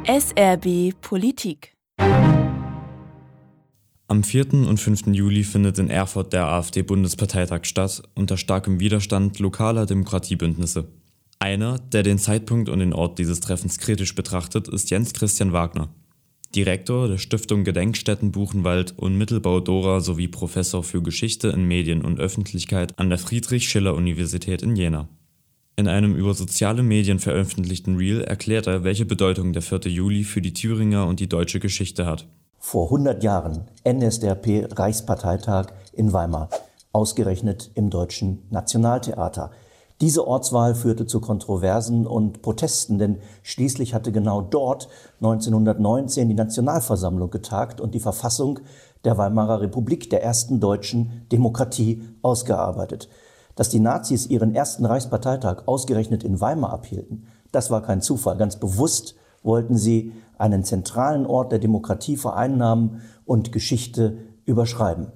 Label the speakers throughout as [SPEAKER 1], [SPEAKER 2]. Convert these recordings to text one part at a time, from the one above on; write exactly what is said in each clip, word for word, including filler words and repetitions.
[SPEAKER 1] S R B Politik.
[SPEAKER 2] Am vierten und fünften Juli findet in Erfurt der AfD-Bundesparteitag statt, unter starkem Widerstand lokaler Demokratiebündnisse. Einer, der den Zeitpunkt und den Ort dieses Treffens kritisch betrachtet, ist Jens Christian Wagner, Direktor der Stiftung Gedenkstätten Buchenwald und Mittelbau Dora sowie Professor für Geschichte in Medien und Öffentlichkeit an der Friedrich-Schiller-Universität in Jena. In einem über soziale Medien veröffentlichten Reel erklärt er, welche Bedeutung der vierte Juli für die Thüringer und die deutsche Geschichte hat.
[SPEAKER 3] Vor hundert Jahren N S D A P-Reichsparteitag in Weimar, ausgerechnet im Deutschen Nationaltheater. Diese Ortswahl führte zu Kontroversen und Protesten, denn schließlich hatte genau dort neunzehnhundertneunzehn die Nationalversammlung getagt und die Verfassung der Weimarer Republik, der ersten deutschen Demokratie, ausgearbeitet. Dass die Nazis ihren ersten Reichsparteitag ausgerechnet in Weimar abhielten, das war kein Zufall. Ganz bewusst wollten sie einen zentralen Ort der Demokratie vereinnahmen und Geschichte überschreiben.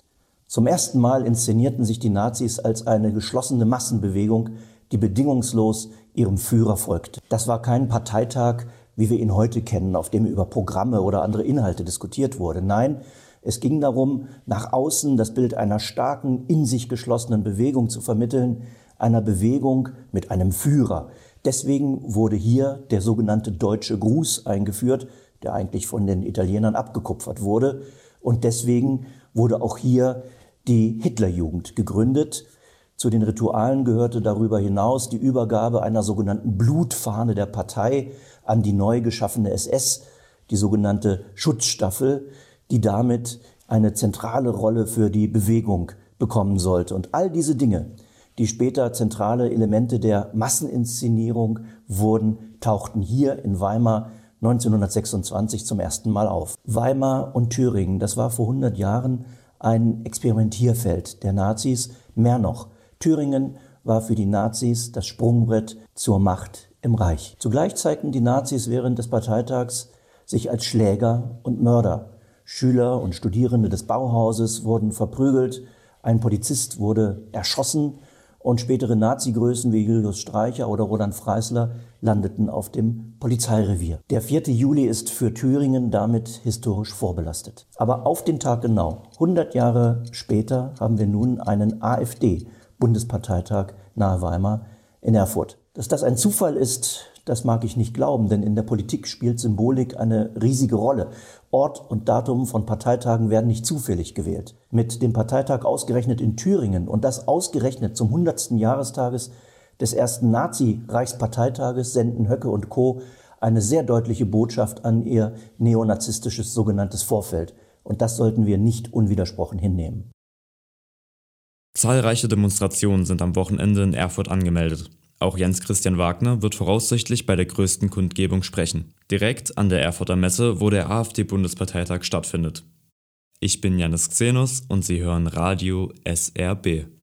[SPEAKER 3] Zum ersten Mal inszenierten sich die Nazis als eine geschlossene Massenbewegung, die bedingungslos ihrem Führer folgte. Das war kein Parteitag, wie wir ihn heute kennen, auf dem über Programme oder andere Inhalte diskutiert wurde. Nein, es ging darum, nach außen das Bild einer starken, in sich geschlossenen Bewegung zu vermitteln, einer Bewegung mit einem Führer. Deswegen wurde hier der sogenannte Deutsche Gruß eingeführt, der eigentlich von den Italienern abgekupfert wurde. Und deswegen wurde auch hier die Hitlerjugend gegründet. Zu den Ritualen gehörte darüber hinaus die Übergabe einer sogenannten Blutfahne der Partei an die neu geschaffene S S, die sogenannte Schutzstaffel, die damit eine zentrale Rolle für die Bewegung bekommen sollte. Und all diese Dinge, die später zentrale Elemente der Masseninszenierung wurden, tauchten hier in Weimar neunzehnhundertsechsundzwanzig zum ersten Mal auf. Weimar und Thüringen, das war vor hundert Jahren ein Experimentierfeld der Nazis. Mehr noch, Thüringen war für die Nazis das Sprungbrett zur Macht im Reich. Zugleich zeigten die Nazis während des Parteitags sich als Schläger und Mörder. Schüler und Studierende des Bauhauses wurden verprügelt, ein Polizist wurde erschossen und spätere Nazi-Größen wie Julius Streicher oder Roland Freisler landeten auf dem Polizeirevier. Der vierte Juli ist für Thüringen damit historisch vorbelastet. Aber auf den Tag genau, hundert Jahre später, haben wir nun einen AfD-Bundesparteitag nahe Weimar in Erfurt. Dass das ein Zufall ist, das mag ich nicht glauben, denn in der Politik spielt Symbolik eine riesige Rolle. Ort und Datum von Parteitagen werden nicht zufällig gewählt. Mit dem Parteitag ausgerechnet in Thüringen und das ausgerechnet zum hundertsten Jahrestages des ersten Nazi-Reichsparteitages senden Höcke und Co. eine sehr deutliche Botschaft an ihr neonazistisches sogenanntes Vorfeld. Und das sollten wir nicht unwidersprochen hinnehmen.
[SPEAKER 2] Zahlreiche Demonstrationen sind am Wochenende in Erfurt angemeldet. Auch Jens Christian Wagner wird voraussichtlich bei der größten Kundgebung sprechen. Direkt an der Erfurter Messe, wo der AfD-Bundesparteitag stattfindet. Ich bin Janis Xenos und Sie hören Radio S R B.